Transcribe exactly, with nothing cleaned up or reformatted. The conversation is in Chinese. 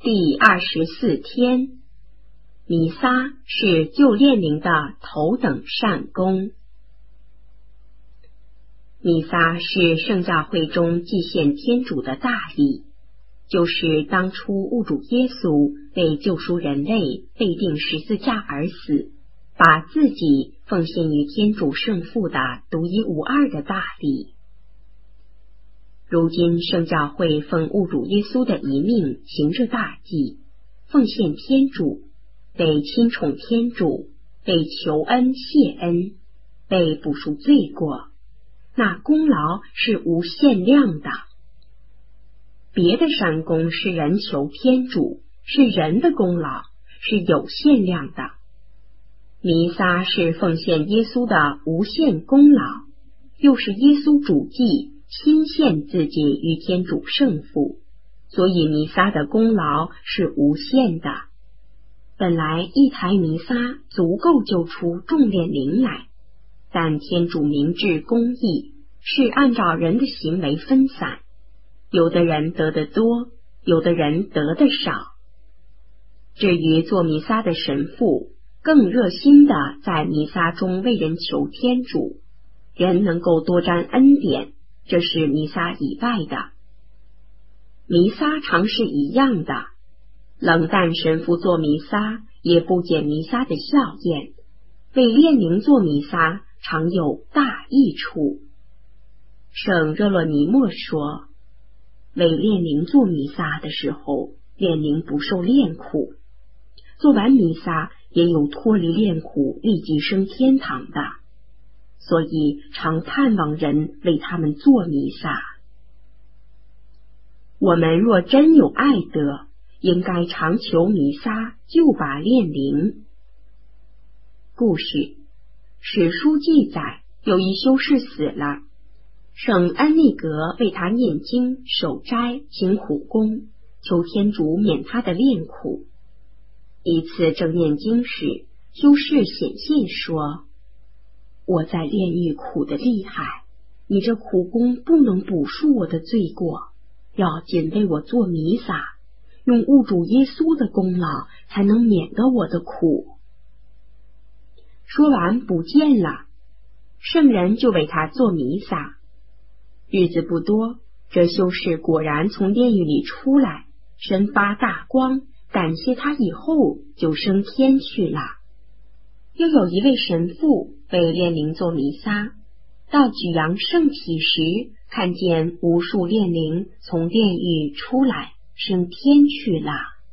第二十四天，弥撒是救炼灵的头等善功。弥撒是圣教会中祭献天主的大礼，就是当初物主耶稣为救赎人类被钉十字架而死，把自己奉献于天主圣父的独一无二的大礼。如今圣教会奉物主耶稣的遗命行这大祭，奉献天主，为亲宠天主，为求恩谢恩，为补赎罪过，那功劳是无限量的。别的善功是人求天主，是人的功劳，是有限量的。弥撒是奉献耶稣的无限功劳，又是耶稣主祭亲献自己于天主圣父，所以弥撒的功劳是无限的。本来一台弥撒足够救出众炼灵来，但天主明智公义，是按照人的行为分散，有的人得的多，有的人得的少。至于做弥撒的神父，更热心的在弥撒中为人求天主，人能够多沾恩典，这是弥撒以外的。弥撒常是一样的，冷淡神父做弥撒也不减弥撒的效验，为炼灵做弥撒常有大益处。圣热洛尼莫说，为炼灵做弥撒的时候，炼灵不受炼苦，做完弥撒也有脱离炼苦立即升天堂的，所以常盼望人为他们做弥撒。我们若真有爱德，应该常求弥撒救拔炼灵。故事，史书记载，有一修士死了，圣恩利格为他念经守斋行苦功，求天主免他的炼苦。一次正念经时，修士显现说，我在炼狱苦的厉害，你这苦功不能补赎我的罪过，要紧为我做弥撒，用物主耶稣的功劳才能免得我的苦。说完不见了，圣人就为他做弥撒。日子不多，这修士果然从炼狱里出来，身发大光，感谢他以后就升天去了。又有一位神父为炼灵做弥撒，到举扬圣体时，看见无数炼灵从炼狱出来，升天去了。